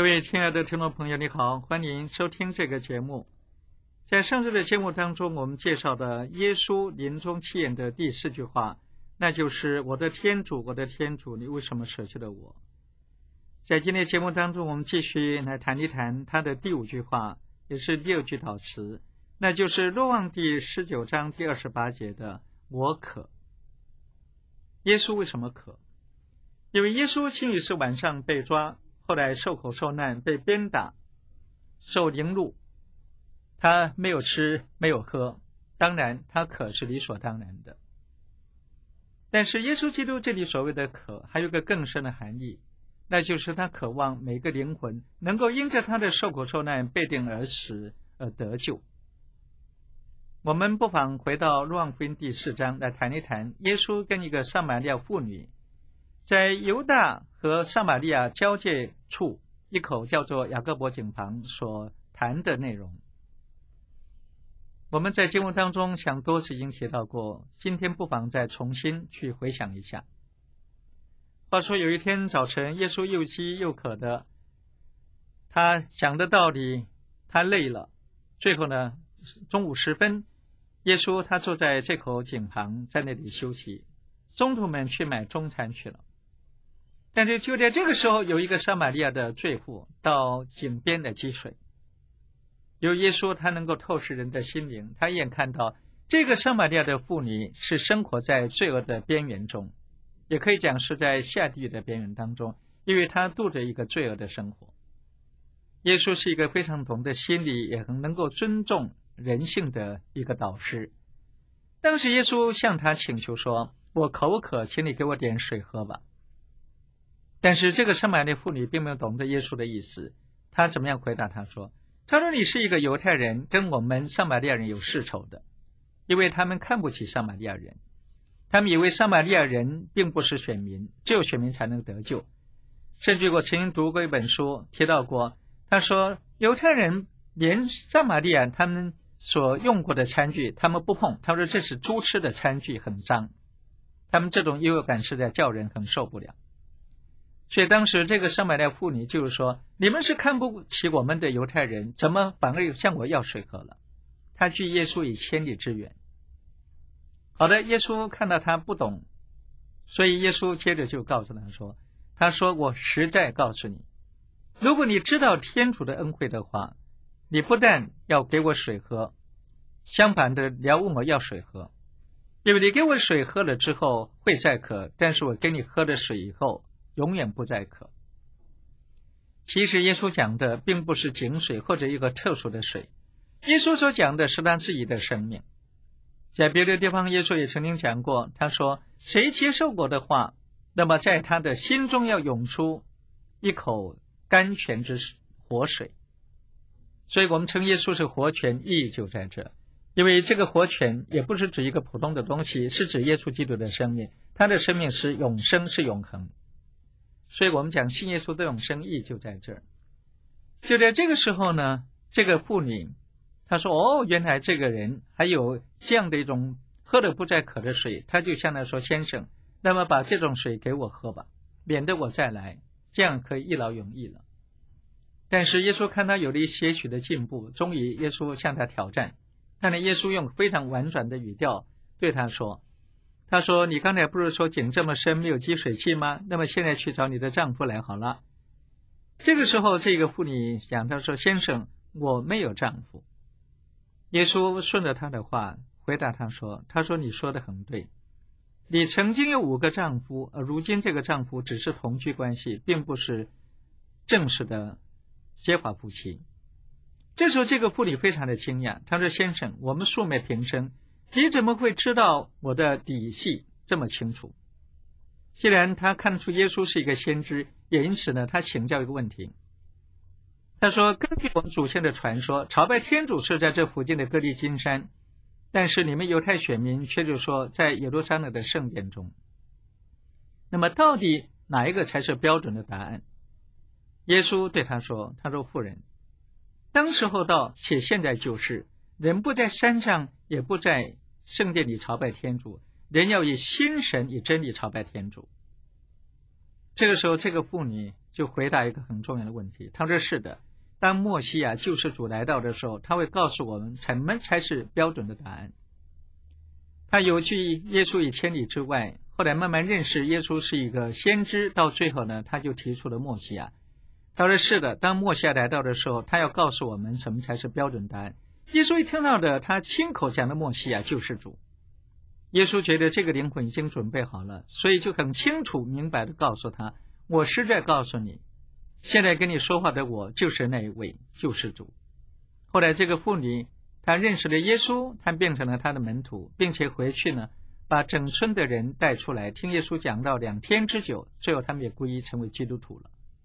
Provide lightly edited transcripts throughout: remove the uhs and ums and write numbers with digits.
各位亲爱的听众朋友，你好，欢迎收听这个节目。在上次的节目当中，我们介绍的耶稣临终祈言的第4句话，那就是我的天主，我的天主，你为什么舍弃了我？在今天节目当中，我们继续来谈一谈他的第5句话，也是第2句祷词，那就是若望第19章第28节的我渴。耶稣为什么渴？因为耶稣先是晚上被抓，后来受苦受难，被鞭打，受凌辱，他没有吃没有喝，当然他渴是理所当然的。但是耶稣基督这里所谓的渴还有个更深的含义，那就是他渴望每个灵魂能够因着他的受苦受难被定而死而得救。我们不妨回到若望福音第4章来谈一谈耶稣跟一个撒玛利亚妇女在犹大和撒玛利亚交界处一口叫做雅各伯井旁所谈的内容。我们在经文当中想多次已经提到过，今天不妨再重新去回想一下。话说有一天早晨，耶稣又饥又渴的，他讲的道理，他累了，最后呢，中午时分，耶稣他坐在这口井旁，在那里休息，宗徒们去买中餐去了。但是就在这个时候，有一个撒玛利亚的罪妇到井边来汲水。由耶稣他能够透视人的心灵，他一眼看到这个撒玛利亚的妇女是生活在罪恶的边缘中，也可以讲是在下地狱的边缘当中，因为他度着一个罪恶的生活。耶稣是一个非常懂得心理，也很能够尊重人性的一个导师。当时耶稣向他请求说，我口渴，请你给我点水喝吧。但是这个撒玛利亚妇女并没有懂得耶稣的意思，他怎么样回答他说，他说你是一个犹太人，跟我们撒玛利亚人有世仇的，因为他们看不起撒玛利亚人，他们以为撒玛利亚人并不是选民，只有选民才能得救。甚至我曾经读过一本书提到过，他说犹太人连撒玛利亚他们所用过的餐具他们不碰，他说这是猪吃的餐具，很脏，他们这种优越感实在叫人很受不了。所以当时这个撒玛利亚妇女就是说，你们是看不起我们的犹太人，怎么反而向我要水喝了？他拒耶稣以千里之远。好的，耶稣看到他不懂，所以耶稣接着就告诉他说，他说我实在告诉你，如果你知道天主的恩惠的话，你不但要给我水喝，相反的你要问我要水喝，因为你给我水喝了之后会再渴，但是我给你喝了水以后永远不再渴。其实耶稣讲的并不是井水或者一个特殊的水，耶稣所讲的是他自己的生命。在别的地方耶稣也曾经讲过，他说谁接受我的话，那么在他的心中要涌出一口甘泉之活水。所以我们称耶稣是活泉，意义就在这，因为这个活泉也不是指一个普通的东西，是指耶稣基督的生命，他的生命是永生，是永恒。所以我们讲信耶稣的永生意就在这儿。就在这个时候呢，这个妇女她说，哦，原来这个人还有这样的一种喝了不再渴的水，他就向他说，先生，那么把这种水给我喝吧，免得我再来，这样可以一劳永逸了。但是耶稣看他有了些许的进步，终于耶稣向他挑战，但是耶稣用非常婉转的语调对他说，他说你刚才不是说井这么深没有积水器吗？那么现在去找你的丈夫来好了。这个时候这个妇女讲，他说，先生，我没有丈夫。耶稣顺着他的话回答他说，你说的很对，你曾经有5个丈夫，而如今这个丈夫只是同居关系，并不是正式的结发夫妻。这时候这个妇女非常的惊讶，她说，先生，我们素昧平生，你怎么会知道我的底细这么清楚？既然他看出耶稣是一个先知，也因此呢，他请教一个问题。他说，根据我们祖先的传说，朝拜天主是在这附近的戈利金山，但是你们犹太选民却就说在耶路撒冷的圣殿中。那么到底哪一个才是标准的答案？耶稣对他说，妇人，当时候到，且现在就是，人不在山上，也不在圣殿里朝拜天主，人要以心神以真理朝拜天主。 这个时候，这个妇女就回答一个很重要的问题，她说是的，当默西亚救世主来到的时候，他会告诉我们什么才是标准的答案。他有去耶稣以千里之外，后来慢慢认识耶稣是一个先知，到最后呢，他就提出了默西亚。他说是的，当默西亚来到的时候，他要告诉我们什么才是标准答案。耶稣一听到的，他亲口讲的默西亚救世主。耶稣觉得这个灵魂已经准备好了，所以就很清楚明白的告诉他，我实在告诉你，现在跟你说话的我就是那一位救世主。后来这个妇女她认识了耶稣，她变成了他的门徒，并且回去呢，把整村的人带出来听耶稣讲道2天之久，最后他们也皈依成为基督徒了。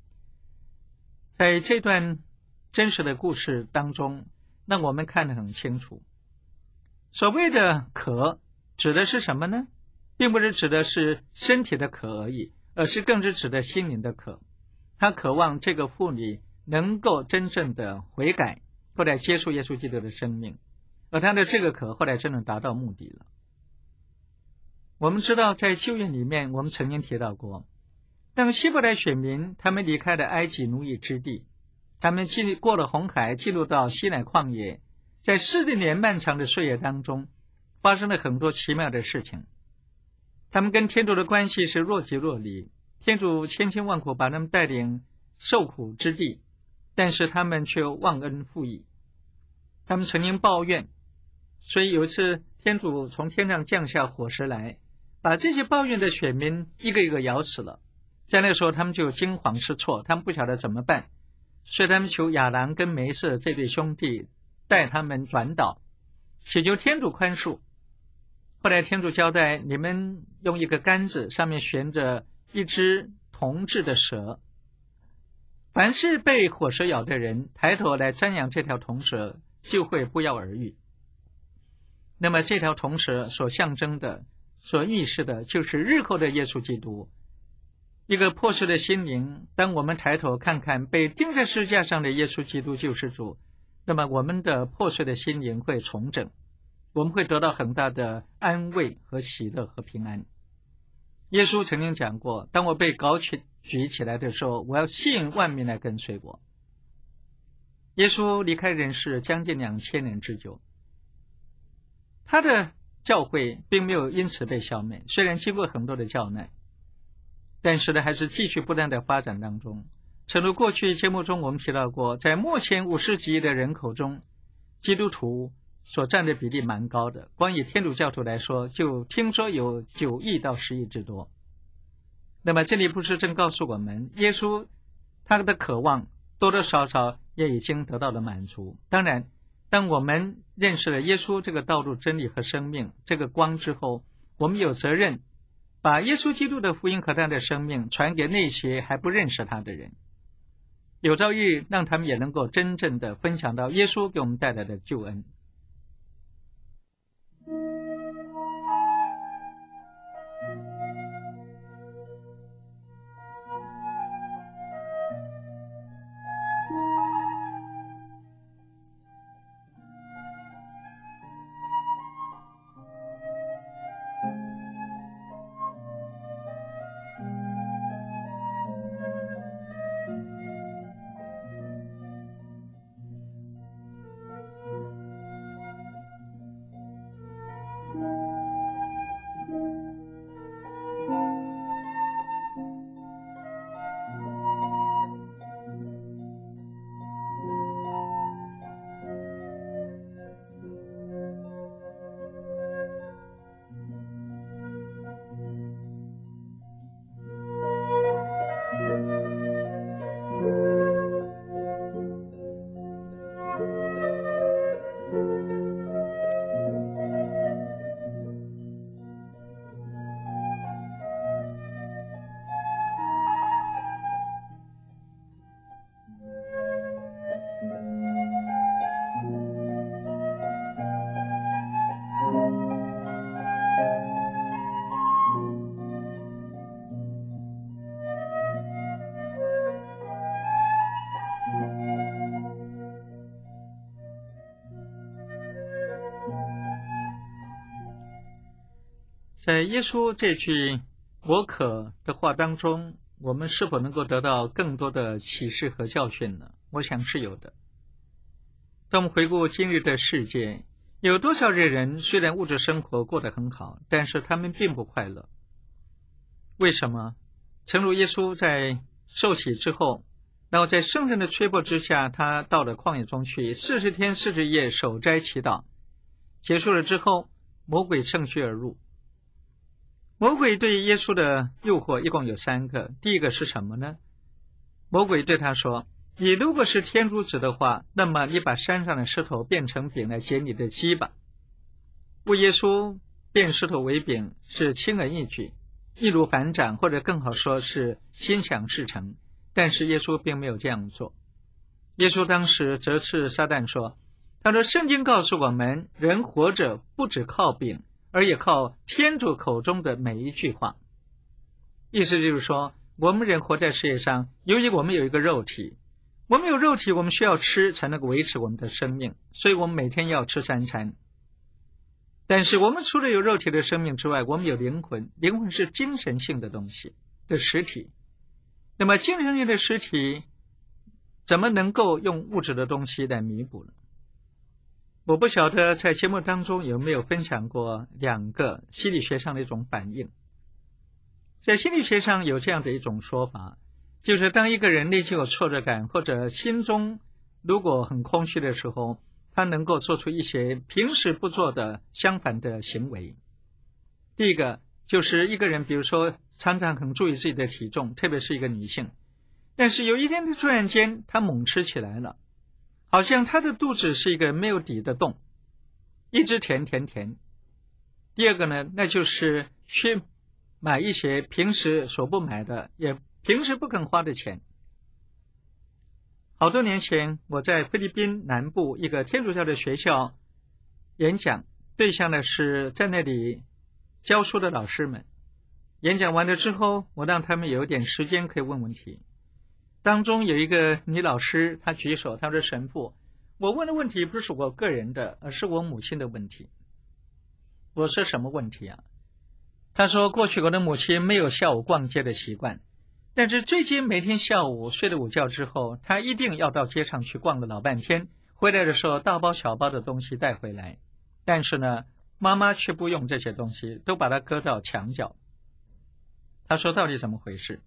在这段真实的故事当中，那我们看得很清楚，所谓的渴指的是什么呢？并不是指的是身体的渴而已，而是更是指的心灵的渴。他渴望这个妇女能够真正的悔改，后来接受耶稣基督的生命，而他的这个渴后来真的达到目的了。我们知道在旧约里面，我们曾经提到过，当希伯来选民他们离开了埃及奴役之地，他们过了红海，进入到西乃旷野，在40年漫长的岁月当中，发生了很多奇妙的事情。他们跟天主的关系是若即若离，天主千辛万苦把他们带领受苦之地，但是他们却忘恩负义。他们曾经抱怨，所以有一次天主从天上降下火石来，把这些抱怨的选民一个一个咬死了。在那时候他们就惊慌失措，他们不晓得怎么办，所以他们求亚郎跟梅瑟这对兄弟带他们转岛，祈求天主宽恕。后来天主交代，你们用一个杆子，上面悬着一只铜制的蛇，凡是被火蛇咬的人抬头来瞻仰这条铜蛇，就会不药而愈。那么这条铜蛇所象征的、所预示的就是日后的耶稣基督。一个破碎的心灵，当我们抬头看看被钉在十字架上的耶稣基督救世主，那么我们的破碎的心灵会重整，我们会得到很大的安慰和喜乐和平安。耶稣曾经讲过，当我被高举起来的时候，我要吸引万民来跟随我。耶稣离开人世将近2000年之久，他的教会并没有因此被消灭，虽然经过很多的教难，但是呢，还是继续不断的发展当中。正如过去节目中我们提到过，在目前50几亿的人口中，基督徒所占的比例蛮高的，光以天主教徒来说，就听说有9亿到10亿之多。那么这里不是正告诉我们，耶稣他的渴望多多少少也已经得到了满足。当然，当我们认识了耶稣这个道路、真理和生命这个光之后，我们有责任把耶稣基督的福音和他的生命传给那些还不认识他的人，有朝一日让他们也能够真正的分享到耶稣给我们带来的救恩。在耶稣这句我渴的话当中， 我们是否能够得到更多的启示和教训呢？我想是有的。当我们回顾今日的世界，有多少人虽然物质生活过得很好，但是他们并不快乐。为什么？诚如耶稣在受洗之后，然后在圣神的吹拂之下，他到了旷野中去，40天40夜守斋祈祷，结束了之后，魔鬼趁虚而入。魔鬼对耶稣的诱惑一共有3个。第一个是什么呢？魔鬼对他说，你如果是天主子的话，那么你把山上的石头变成饼来解你的饥吧。为耶稣变石头为饼是轻而易举，易如反掌，或者更好说是心想事成。但是耶稣并没有这样做。耶稣当时责斥撒旦说，他说圣经告诉我们，人活着不只靠饼，而也靠天主口中的每一句话。意思就是说，我们人活在世界上，由于我们有一个肉体，我们有肉体，我们需要吃才能够维持我们的生命，所以我们每天要吃3餐。但是我们除了有肉体的生命之外，我们有灵魂，灵魂是精神性的东西的实体。那么精神性的实体怎么能够用物质的东西来弥补呢？我不晓得在节目当中有没有分享过2个心理学上的一种反应。在心理学上有这样的一种说法，就是当一个人内心有挫折感，或者心中如果很空虚的时候，他能够做出一些平时不做的相反的行为。第一个就是一个人，比如说常常很注意自己的体重，特别是一个女性，但是有一天突然间她猛吃起来了，好像她的肚子是一个没有底的洞，一直填。第二个呢，那就是去买一些平时所不买的，也平时不肯花的钱。好多年前，我在菲律宾南部一个天主教的学校演讲，对象呢是在那里教书的老师们。演讲完了之后，我让他们有点时间可以问问题。当中有一个女老师，她举手，她说，神父，我问的问题不是我个人的，而是我母亲的问题。我说什么问题啊？她说，过去我的母亲没有下午逛街的习惯，但是最近每天下午睡了午觉之后，她一定要到街上去逛了老半天，回来的时候大包小包的东西带回来，但是呢，妈妈却不用这些东西，都把它搁到墙角。他说到底怎么回事？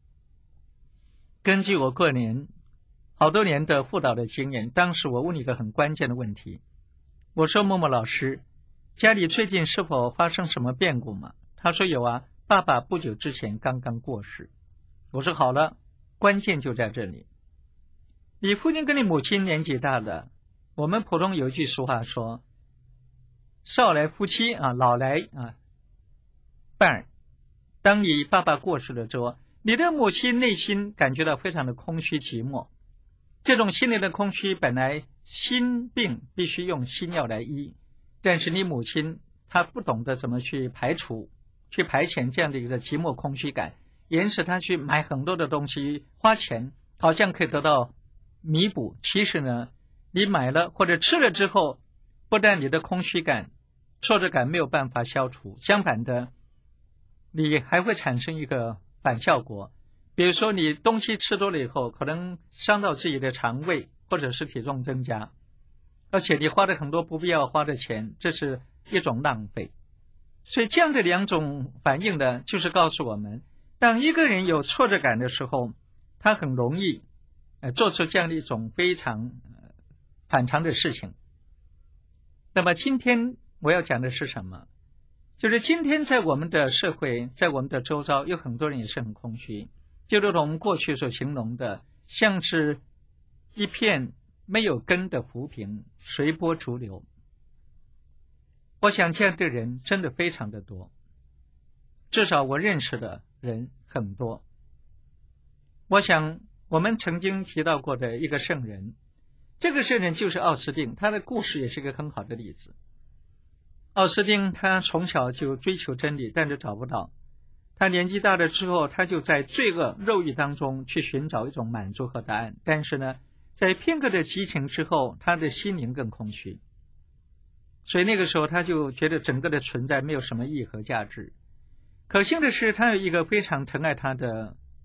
根据我个人好多年的辅导的经验，当时我问你一个很关键的问题，我说，默默老师，家里最近是否发生什么变故吗？他说有啊，爸爸不久之前刚刚过世。我说好了，关键就在这里。你父亲跟你母亲年纪大了，我们普通有一句俗话说，少来夫妻啊，老来伴儿。当你爸爸过世了之后，你的母亲内心感觉到非常的空虚寂寞。这种心灵的空虚，本来心病必须用心药来医，但是你母亲她不懂得怎么去排除、去排遣这样的一个寂寞空虚感，因此她去买很多的东西，花钱好像可以得到弥补。其实呢，你买了或者吃了之后，不但你的空虚感、挫折感没有办法消除，相反的，你还会产生一个反效果。比如说你东西吃多了以后，可能伤到自己的肠胃，或者是体重增加，而且你花了很多不必要花的钱，这是一种浪费。所以这样的2种反应呢，就是告诉我们，当一个人有挫折感的时候，他很容易做出这样的一种非常反常的事情。那么今天我要讲的是什么？就是今天在我们的社会，在我们的周遭，有很多人也是很空虚，就如同我们过去所形容的，像是一片没有根的浮萍，随波逐流。我想这样的人真的非常的多，至少我认识的人很多。我想我们曾经提到过的一个圣人，这个圣人就是奥斯定，他的故事也是一个很好的例子。奥斯定他从小就追求真理，但是找不到。他年纪大了之后，他就在罪恶肉欲当中去寻找一种满足和答案，但是呢，在片刻的激情之后，他的心灵更空虚。所以那个时候他就觉得整个的存在没有什么意义和价值。可幸的是，他有一个非常疼爱他的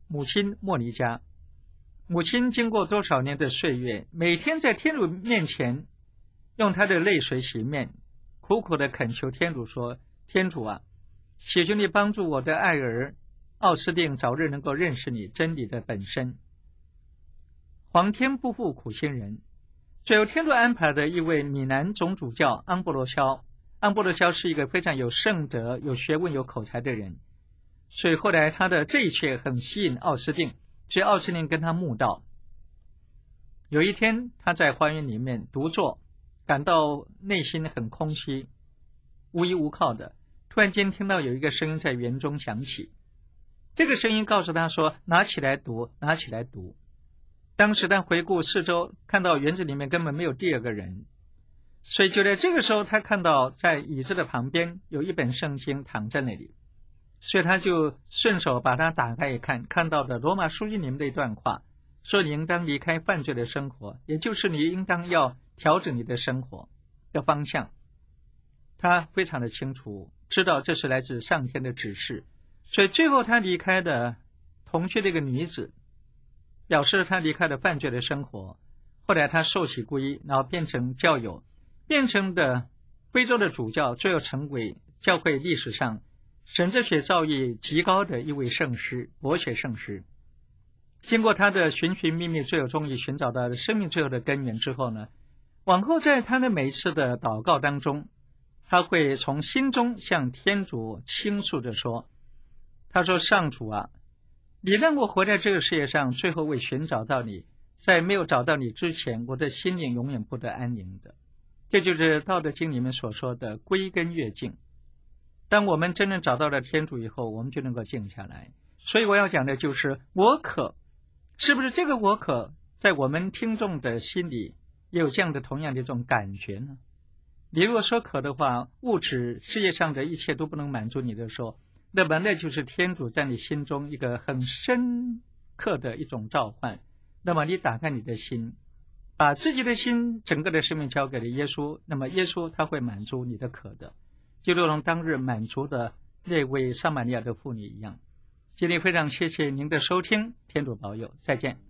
母亲莫尼加。母亲经过多少年的岁月，每天在天主面前用她的泪水洗面，苦苦地恳求天主说：天主啊，祈求你帮助我的爱儿奥斯定早日能够认识你真理的本身。皇天不负苦心人，最后天主安排的一位米兰总主教安布罗肖。安布罗肖是一个非常有圣德、有学问、有口才的人，所以后来他的这一切很吸引奥斯定，所以奥斯定跟他慕道。有一天他在花园里面独坐，感到内心很空虚，无依无靠的，突然间听到有一个声音在园中响起，这个声音告诉他说：拿起来读，拿起来读。当时他回顾四周，看到园子里面根本没有第二个人，所以就在这个时候，他看到在椅子的旁边有一本圣经躺在那里，所以他就顺手把它打开一看，看到的罗马书信里面的一段话，说你应当离开犯罪的生活，也就是你应当要调整你的生活的方向。他非常的清楚知道这是来自上天的指示，所以最后他离开的同居的一个女子，表示他离开了犯罪的生活。后来他受洗皈依，然后变成教友，变成的非洲的主教，最后成为教会历史上神哲学造诣极高的一位圣师，博学圣师。经过他的寻寻觅觅，最后终于寻找到了生命最后的根源之后呢，往后在他的每一次的祷告当中，他会从心中向天主倾诉着说，他说：上主啊，你让我活在这个世界上，最后为寻找到你，在没有找到你之前，我的心灵永远不得安宁的。这就是道德经里面所说的归根悦静。当我们真正找到了天主以后，我们就能够静下来。所以我要讲的就是我可，是不是这个我可在我们听众的心里也有这样的同样的一种感觉呢？你如果说渴的话，物质世界上的一切都不能满足你的时候，那么那就是天主在你心中一个很深刻的一种召唤。那么你打开你的心，把自己的心整个的生命交给了耶稣，那么耶稣他会满足你的渴的，就如同当日满足的那位撒玛利亚的妇女一样。今天非常谢谢您的收听，天主保佑，再见。